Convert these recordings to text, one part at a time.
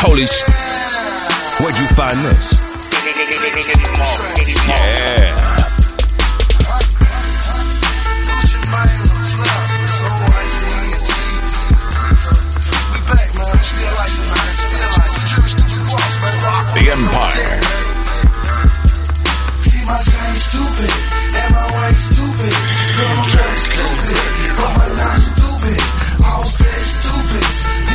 Holy sh**. Where'd you find this? Yeah. The Empire. See my chain stupid, and my way stupid. Girl, I'm not stupid, but I'm not stupid. All said stupid.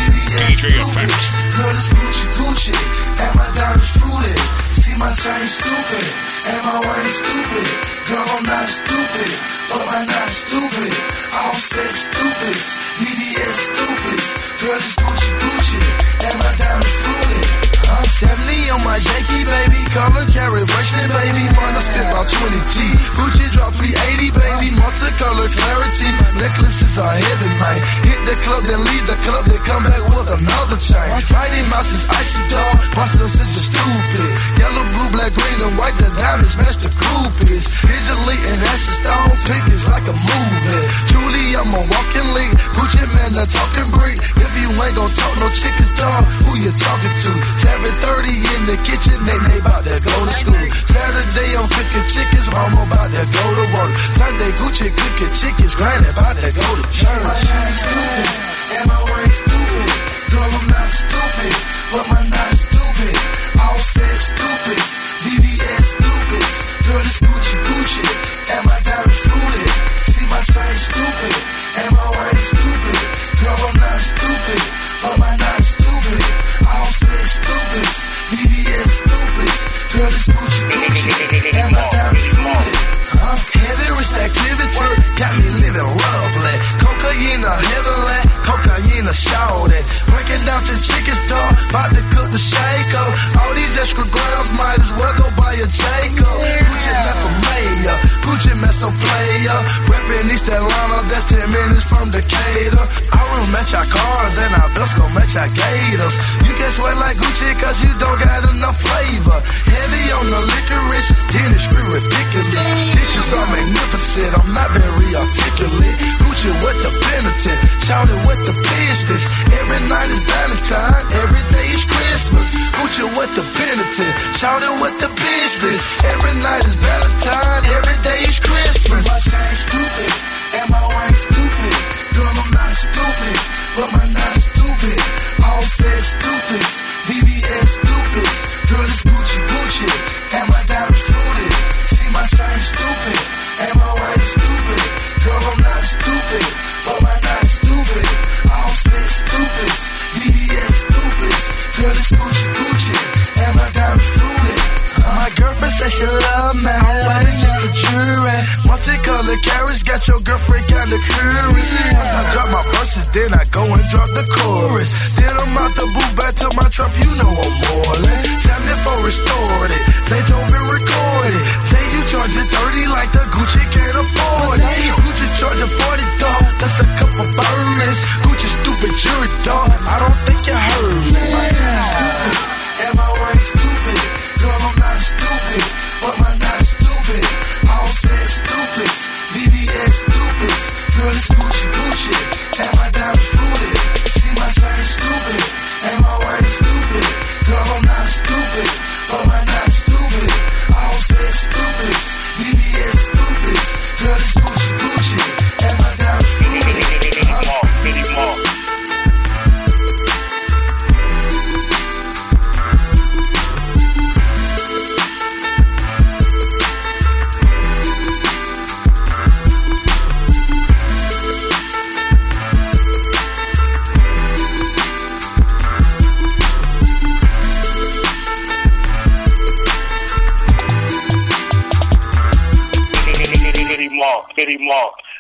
DJ Effects. Girl, it's Gucci, and my diamonds fruited. See my chain stupid, and my way stupid. Girl, I'm not stupid, but I'm not stupid. All said stupid. VVS stupid. Girl, it's Gucci, and my diamonds fruited. I'm 70 on my Jakey, baby. Color carry version, baby. Wanna spit about 20G. Gucci drop 380, baby. Multicolor clarity. Necklaces are heavy, man. Hit the club, then leave the club, then come back with another chain. Mighty Mouse is icy dog. Boston is stupid. Yellow, blue, black, green, and white. The diamonds match the groupies. Digitally enhanced stone pick is like a movie. Truly, I'm a walking lead. Gucci man, a talking breed. If you ain't gon' talk no chickens, dog, who you talking to? 7:30 in the kitchen, they about to go to school. Saturday I'm cooking chickens, mama about to go to work. Sunday Gucci cooking chickens, granny about to go to church. My chain stupid, and my way stupid. Girl, I'm not stupid, but my not stupid. All said stupid, VVS stupid. Girl, it's Gucci, and my diamonds fruited. See my chain stupid, and my way stupid. Girl, I'm not stupid, but my not stupid. All said stupid, VVS stupid. Girl, it's Gucci, and my diamonds fruited. Heavy wrist activity got me living lovely. Cocaine a heavenly, cocaine a shorty. Breaking down to chicken store, about to cook the shaker. All these extra grams might as well go buy a Jacob. Gucci man for mayor, Gucci man so player. Reppin' East Atlanta, that's 10 minutes from Decatur. Our room match our cars and our belts gon' match our gators. You can sweat like Gucci cause you don't got enough flavor. Heavy on the licorice, dentistry ridiculous. Pictures are magnificent, I'm not very articulate. Gucci with the penitent, shout it with the business. Every night is Valentine, every day is Christmas. Gucci with the penitent, shout it with the business. Every night is Valentine, every day is Christmas. My chain stupid, and my way stupid. Girl, I'm not stupid, but my not stupid. All said stupid, VVS stupid. Girl, it's Gucci, and my diamonds fruited. See my chain stupid, and my way stupid. Girl, I'm not stupid, but my not stupid. All said stupid, VVS stupid. Girl, it's Gucci, and my diamonds fruited. My girlfriend says she love me, but it's just a jury. Multicolored carrots got your girlfriend kinda curious. Once I drop my verses, then I go and drop the chorus. Then I'm out the booth, back to my trap, you know I'm ballin'. Time before restored it, Beethoven recorded. Say you charge it 30 like the Gucci can't afford it. Gucci charging 40, dog, that's a couple burdens. Gucci stupid jury, dog, I don't think you heard me. Stupid, and my way stupid. Girl, I'm not stupid, but my not stupid. All said stupid, VVS stupid. Girl, it's Gucci, and my diamonds fruited. See my chain stupid, and my way stupid. Girl, I'm not stupid, but my not stupid. All said stupid, VVS stupid. Girl, it's Gucci, and my diamonds fruited. City Mark.